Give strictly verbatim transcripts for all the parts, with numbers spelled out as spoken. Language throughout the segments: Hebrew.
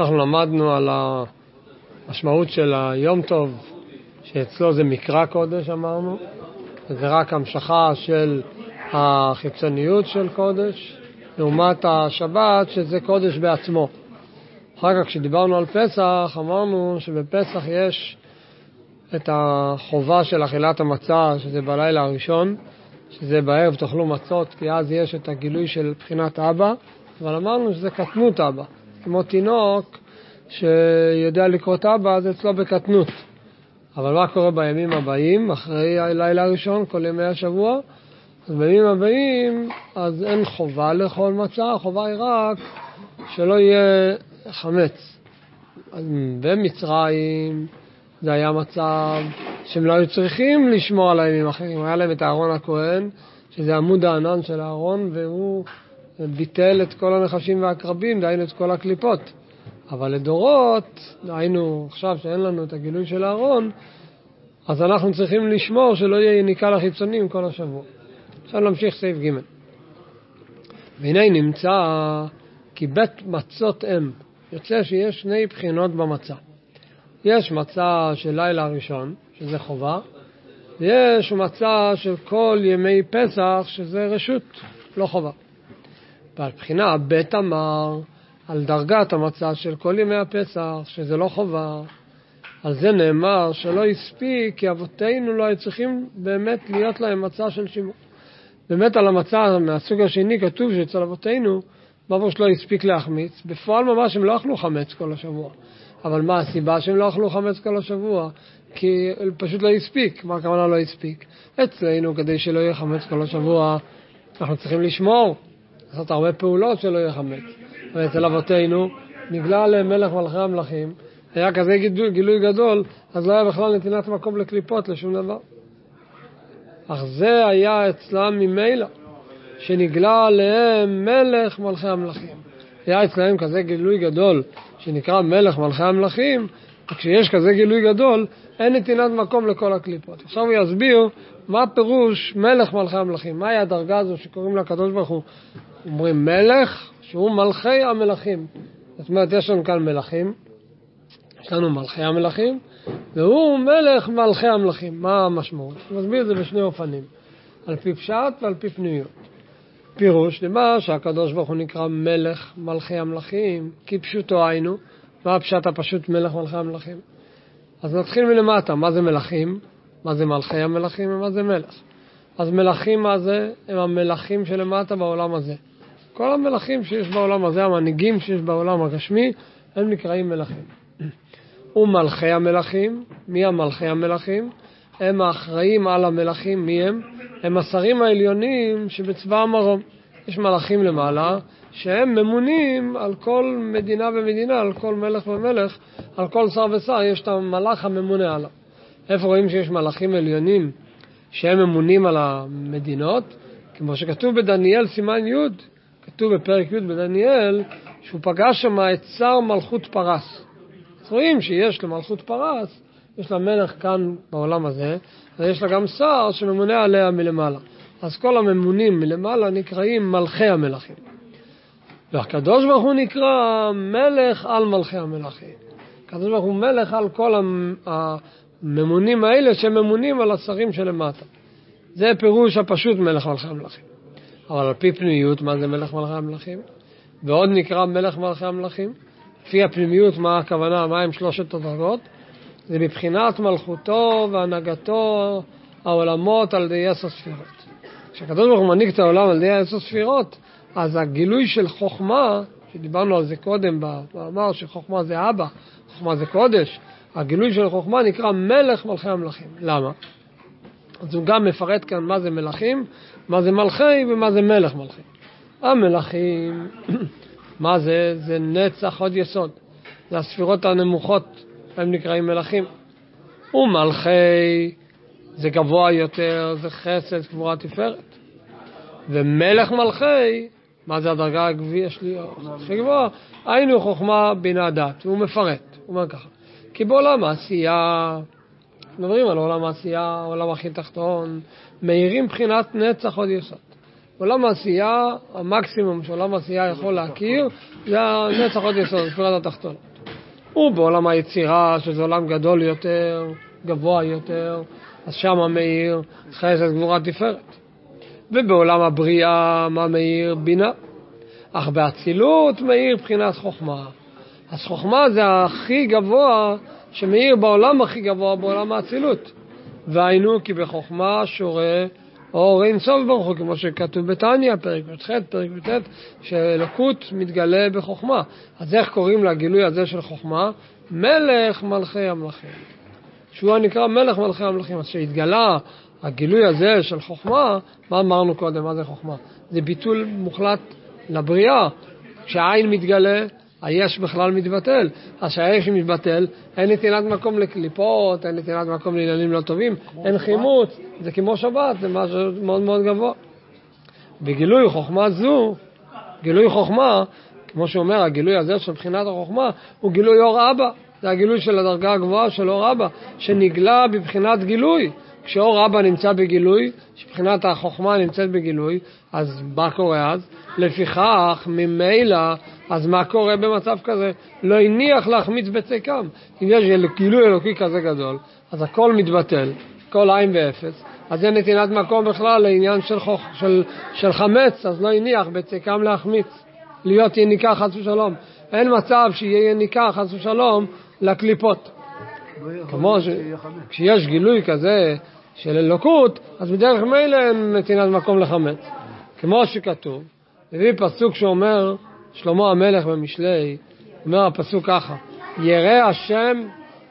אנחנו למדנו על המשמעות של היום טוב, שאצלו זה מקרא קודש, אמרנו. זה רק המשכה של החיצוניות של קודש, לעומת השבת שזה קודש בעצמו. אחר כך כשדיברנו על פסח, אמרנו שבפסח יש את החובה של אכילת המצה, שזה בלילה הראשון, שזה בערב תאכלו מצות, כי אז יש את הגילוי של בחינת אבא, אבל אמרנו שזה קטנות אבא. כמו תינוק שיודע לקרות אבא, אז אצלו בקטנות. אבל מה קורה בימים הבאים, אחרי הלילה הראשון, כל ימי השבוע? אז בימים הבאים, אז אין חובה לאכול מצה, החובה היא רק שלא יהיה חמץ. אז במצרים זה היה מצב שהם לא היו צריכים לשמור על הימים אחרים. היה להם את אהרון הכהן, שזה עמוד הענן של אהרון, והוא ביטל את כל הנחשים והקרבים, דהיינו את כל הקליפות. אבל לדורות, דהיינו עכשיו שאין לנו את הגילוי של אהרון, אז אנחנו צריכים לשמור שלא יהיה יניקה לחיצונים כל השבוע. עכשיו נמשיך סעיף ג'. והנה נמצא כי בית מצות אם. יוצא שיש שני בחינות במצה. יש מצה של לילה הראשון, שזה חובה, ויש מצה של כל ימי פסח, שזה רשות, לא חובה. ועל בחינה, בית אמר על דרגת המצה של כל ימי הפסח, שזה לא חובה. על זה נאמר שלא הספיק, כי אבותינו לא היו צריכים באמת להיות להם מצה של שימור. באמת על המצה מהסוג השני כתוב שאצל אבותינו, בבו שלא הספיק להחמיץ. בפועל ממש הם לא אכלו חמץ כל השבוע. אבל מה הסיבה שהם לא אכלו חמץ כל השבוע? כי פשוט לא הספיק. מה הכוונה לא הספיק? אצלנו, כדי שלא יהיה חמץ כל השבוע, אנחנו צריכים לשמור, לעשות הרבה פעולות שלא יהיה חמץ. ואצל אבותינו, נגלה עליהם מלך מלכי המלכים, היה כזה גילוי, גילוי גדול, אז לא היה בכלל נתינת מקום לקליפות, לשום דבר. אך זה היה אצלם ממילא, שנגלה עליהם מלך מלכי המלכים. היה אצלם כזה גילוי גדול, שנקרא מלך מלכי המלכים, וכשיש כזה גילוי גדול, אין נתינת מקום לכל הקליפות. עכשיו הוא יסביר מה פירוש מלך מלכי המלכים. מהי הדרגה הזו שקוראים לה הקדוש ברוך הוא? אומרים מלך, שהוא מלכי המלכים. זאת אומרת, יש לנו כאן מלכים, יש לנו מלכי המלכים, והוא מלך מלכי המלכים. מה המשמעות? הוא מסביר את זה בשני אופנים, על פי פשט ועל פי פנימיות. פירוש, למה שהקדוש ברוך הוא נקרא מלך מלכי המלכים, כי פשוטו היינו, מה הפשט הפשוט מלך מלכי המלכים? אז נתחיל מלמטה, מה זה מלכים? מה זה מלכי המלכים ומה זה מלך? אז מלכים מה זה? הם המלכים שלמטה בעולם הזה. כל המלכים שיש בעולם הזה, המנהיגים שיש בעולם הגשמי, הם נקראים מלכים. ומלכי המלכים, מי המלכי המלכים? הם האחראים על המלכים, מי הם? הם השרים העליונים שבצבא המרום. יש מלכים למעלה שהם ממונים על כל מדינה ומדינה, על כל מלך ומלך, על כל שר ושר, יש את המלך הממונה עליו. איפה רואים שיש מלכים עליונים שהם ממונים על המדינות? כמו שכתוב בדניאל סימן י', כתוב בפרק י' בדניאל, שהוא פגש שם את שר מלכות פרס. אז רואים שיש למלכות פרס, יש לה מלך כאן בעולם הזה, ויש לה גם שר שממונה עליה מלמעלה. אז כל הממונים מלמעלה נקראים מלכי המלכים. והקדוש ברוך הוא נקרא מלך על מלכי המלכים. הקדוש ברוך הוא מלך על כל הממונים האלה שממונים על השרים שלמטה. זה פירוש הפשוט מלך מלכי המלכים. אבל על פי פנימיות, מה זה מלך מלכי המלכים? ועוד נקרא מלך מלכי המלכים. לפי הפנימיות, מה הכוונה? מה הם שלושת הדרגות? זה מבחינת מלכותו והנהגתו העולמות על ידי עשר ספירות. כשהקדוש ברוך הוא מנהיג את העולם על ידי עשר ספירות, אז הגילוי של חוכמה, שדיברנו על זה קודם במאמר שחוכמה זה אבא, חוכמה זה קודש, הגילוי של חוכמה נקרא מלך מלכי המלכים. למה? אז הוא גם מפרט כאן מה זה מלכים, מה זה מלכי ומה זה מלך מלכי. המלכים, מה זה? זה נצח עוד יסוד. זה הספירות הנמוכות, הם נקראים מלכים. ומלכי זה גבוה יותר, זה חסד, גבורה תפארת. ומלך מלכי, מה זה הדרגה הגבייה שלי? הכי גבוהה, היינו חוכמה בינה דת. הוא מפרט, הוא אומר ככה. כי בעולם העשייה, מדברים על עולם העשייה, העולם הכי תחתון, מהירים בחינת נצח עוד יסוד. עולם העשייה, המקסימום שעולם העשייה יכול להכיר, זה הנצח עוד יסוד, ספירת התחתונות. ובעולם היצירה, שזה עולם גדול יותר, גבוה יותר, אז שם מאיר חסד גבורה תפארת. ובעולם הבריאה, מה מאיר? בינה. אך באצילות מאיר בחינת חוכמה. אז חוכמה זה הכי גבוה שמאיר בעולם הכי גבוה, בעולם האצילות. והיינו כי בחוכמה שורה אור אין סוף ברוך הוא, כמו שכתוב בתניא, פרק ב' ח', פרק ב' ט', שאלוקות מתגלה בחוכמה. אז איך קוראים לגילוי הזה של חוכמה? מלך מלכי המלכים. שהוא נקרא מלך מלכי המלכים. אז שהתגלה הגילוי הזה של חוכמה, מה אמרנו קודם? מה זה חוכמה? זה ביטול מוחלט לבריאה. כשהעין מתגלה, היש בכלל מתבטל. אז שהיש מתבטל, אין נתינת מקום לקליפות, אין נתינת מקום לעניינים לא טובים, אין חימוץ, זה כמו שבת, זה משהו מאוד מאוד גבוה. בגילוי חוכמה זו, גילוי חוכמה, כמו שאומר, הגילוי הזה של בחינת החוכמה, הוא גילוי אור אבא. זה הגילוי של הדרגה הגבוהה של אור אבא, שנגלה בבחינת גילוי. כשאור אבא נמצא בגילוי, שבחינת החוכמה נמצאת בגילוי, אז מה קורה אז? לפיכך, ממילא, אז מה קורה במצב כזה? לא הניח להחמיץ בצקם. אם יש גילוי אלוקי כזה גדול, אז הכל מתבטל, כל עין ואפס, אז אין נתינת מקום בכלל לעניין של, חוכ... של, של חמץ, אז לא הניח בצקם להחמיץ, להיות יניקה חס ושלום. אין מצב שיהיה יניקה חס ושלום לקליפות. כמו ש... כשיש גילוי כזה של אלוקות, אז בדרך מילא אין נתינת מקום לחמץ. כמו שכתוב, הביא פסוק שאומר, שלמה המלך במשלי, אומר הפסוק ככה, ירא השם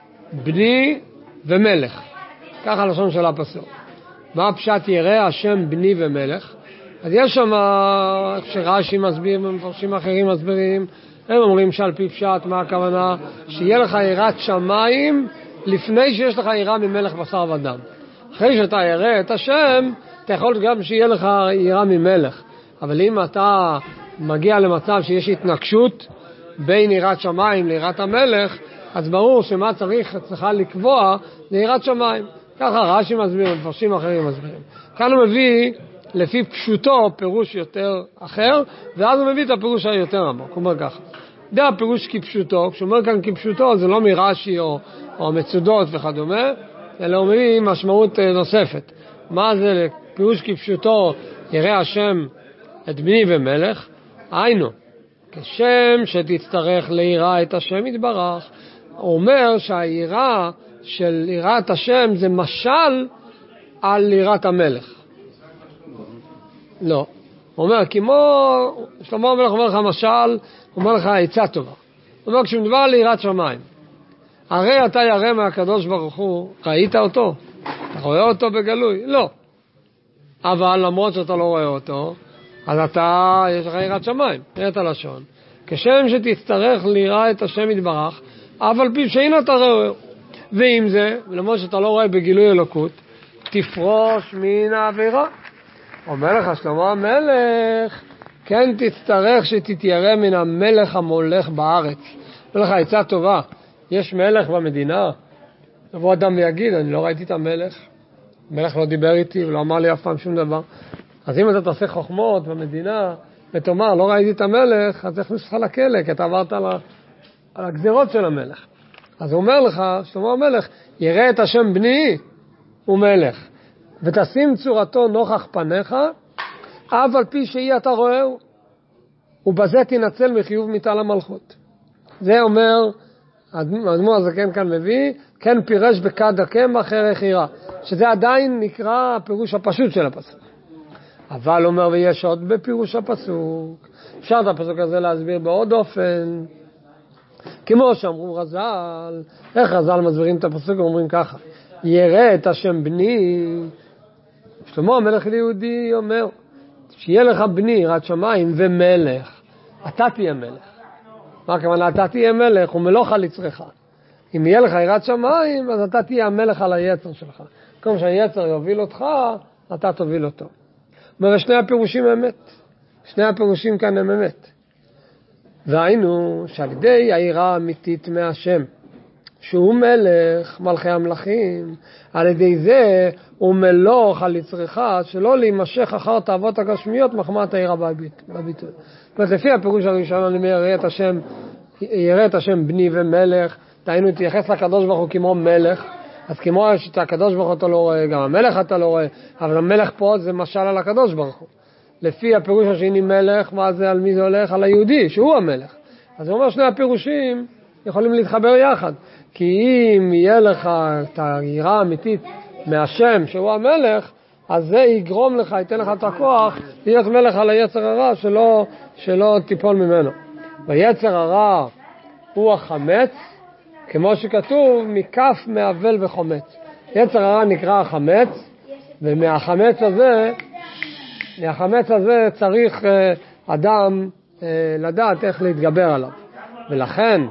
בני ומלך. ככה לשון של הפסוק. מה הפשט ירא השם בני ומלך? אז יש שם, שרש"י מסביר ומפרשים אחרים מסבירים, הם אומרים שעל פי פשט, מה הכוונה? שיהיה לך יראת שמיים לפני שיש לך יראה ממלך בשר ודם. אחרי שאתה ירא את השם, אתה יכול גם שיהיה לך יראה ממלך. אבל אם אתה מגיע למצב שיש התנגשות בין יראת שמיים ליראת המלך, אז ברור שמה צריך צריכה לקבוע ליראת שמיים. ככה רש"י מסביר, מפרשים אחרים מסבירים. כאן הוא מביא לפי פשוטו פירוש יותר אחר, ואז הוא מביא את הפירוש היותר עמוק. הוא אומר ככה, זה הפירוש כפשוטו, כשהוא אומר כאן כפשוטו זה לא מרש"י או, או מצודות וכדומה, אלא הוא מביא משמעות נוספת. מה זה פירוש כפשוטו ירא השם את בני ומלך? היינו, כשם שתצטרך ליראה את השם יתברך. הוא אומר שהיראה של יראת השם זה משל על יראת המלך. לא. הוא אומר, כמו, שלמה המלך אומר לך משל, הוא אומר לך עצה טובה. הוא אומר, כשמדבר על יראת שמיים, הרי אתה ירא מהקדוש ברוך הוא, ראית אותו? אתה רואה אותו בגלוי? לא. אבל למרות שאתה לא רואה אותו, אז אתה, יש לך יראת שמיים, ראית לשון. כשם שתצטרך ליראה את השם יתברך, אבל פי שאין אתה רואה. ועם זה, למרות שאתה לא רואה בגילוי אלוקות, תפרוש מן העבירה. אומר לך שלמה המלך, כן תצטרך שתתיירא מן המלך המולך בארץ. אומר לך עצה טובה, יש מלך במדינה, יבוא אדם ויגיד, אני לא ראיתי את המלך, המלך לא דיבר איתי ולא אמר לי אף פעם שום דבר. אז אם אתה תעשה חוכמות במדינה, ותאמר, לא ראיתי את המלך, אז תכניס לך לכלא, כי אתה עברת על, על הגזירות של המלך. אז הוא אומר לך, שלמה המלך, ירא את השם בני ומלך, ותשים צורתו נוכח פניך, אף על פי שהיא אתה רואה, ובזה תנצל מחיוב מיטה למלכות. זה אומר, האדמו"ר הזקן כאן מביא, כן פירש בכד הקמח ערך יראה, שזה עדיין נקרא הפירוש הפשוט של הפסוק. אבל אומר, ויש עוד בפירוש הפסוק, אפשר את הפסוק הזה להסביר בעוד אופן, כמו שאמרו רז"ל, איך רז"ל מסבירים את הפסוק? אומרים ככה, ירא את השם בני, שלמה המלך ליהודי אומר, שיהיה לך בני יראת שמיים ומלך, אתה תהיה מלך. מה הכוונה? אתה תהיה מלך ומלוך על יצרך. אם יהיה לך יראת שמיים, אז אתה תהיה המלך על היצר שלך. כמו שהיצר יוביל אותך, אתה תוביל אותו. אומר, שני הפירושים אמת. שני הפירושים כאן הם אמת. והיינו שעל ידי היראה האמיתית מהשם, שהוא מלך מלכי המלכים, על ידי זה הוא מלוך על יצרך, שלא להימשך אחר תאוות הגשמיות מחמת היראה בביטוי. זאת אומרת, לפי הפירוש הראשון אני אומר, יראה את השם יראה את השם בני ומלך, תהיינו תייחס לקדוש ברוך הוא כמו מלך, אז כמו שאתה הקדוש ברוך הוא אתה לא רואה, גם המלך אתה לא רואה, אבל המלך פה זה משל על הקדוש ברוך הוא. לפי הפירוש השני מלך, מה זה, על מי זה הולך? על היהודי, שהוא המלך. אז הוא אומר שני הפירושים יכולים להתחבר יחד, כי אם יהיה לך את היראה האמיתית מהשם שהוא המלך, אז זה יגרום לך, ייתן לך את הכוח להיות מלך על היצר הרע שלא, שלא תיפול ממנו. ויצר הרע הוא החמץ, כמו שכתוב, מכף מעבל וחומץ. יצר הרע נקרא החמץ, ומהחמץ הזה, מהחמץ הזה צריך אדם לדעת איך להתגבר עליו. ולכן,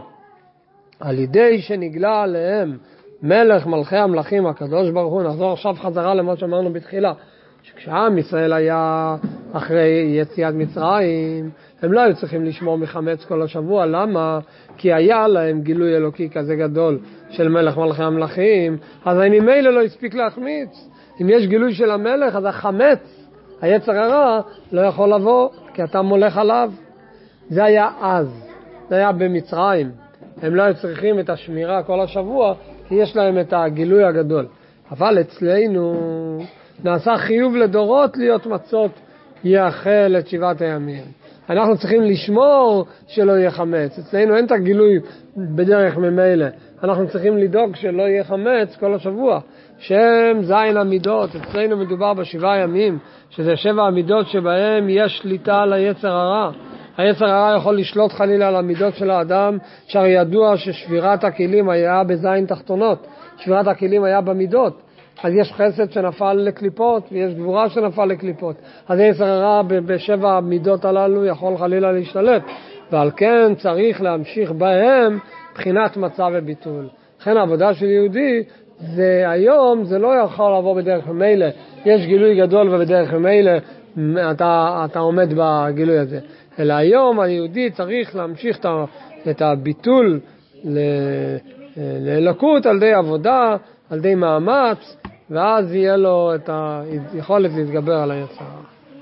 על ידי שנגלה עליהם מלך מלכי המלכים הקדוש ברוך הוא, נחזור עכשיו חזרה למה שאמרנו בתחילה, שכשעם ישראל היה אחרי יציאת מצרים, הם לא היו צריכים לשמור מחמץ כל השבוע. למה? כי היה להם גילוי אלוקי כזה גדול של מלך מלכי המלכים, אז אני מילא לא הספיק להחמיץ. אם יש גילוי של המלך, אז החמץ, היצר הרע, לא יכול לבוא, כי אתה מולך עליו. זה היה אז, זה היה במצרים. הם לא היו צריכים את השמירה כל השבוע, כי יש להם את הגילוי הגדול. אבל אצלנו נעשה חיוב לדורות להיות מצות יאכל את שבעת הימים. אנחנו צריכים לשמור שלא יהיה חמץ. אצלנו אין את הגילוי בדרך ממילא. אנחנו צריכים לדאוג שלא יהיה חמץ כל השבוע. שם זין המידות, אצלנו מדובר בשבעה ימים, שזה שבע המידות שבהם יש שליטה על היצר הרע. היצר הרע יכול לשלוט חלילה על המידות של האדם, שהרי ידוע ששבירת הכלים היה בזין תחתונות, שבירת הכלים היה במידות. אז יש חסד שנפל לקליפות, ויש גבורה שנפל לקליפות. אז היצר הרע בשבע המידות הללו יכול חלילה להשתלט, ועל כן צריך להמשיך בהם בחינת מצב וביטול. לכן העבודה של יהודי, זה היום, זה לא יכול לעבור בדרך ממילא. יש גילוי גדול ובדרך ממילא אתה, אתה עומד בגילוי הזה. אלא היום היהודי צריך להמשיך את הביטול לאלוקות על ידי עבודה, על ידי מאמץ, ואז יהיה לו את היכולת להתגבר על היצר.